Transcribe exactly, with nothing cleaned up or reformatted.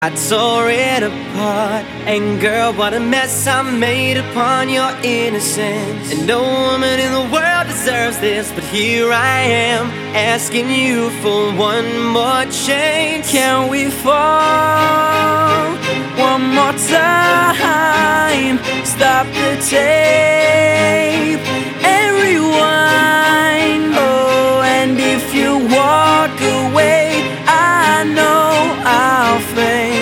I tore it apart, and girl, what a mess I made upon your innocence. And no woman in the world deserves this, but here I am, asking you for one more chance. Can we fall one more time? Stop the tape.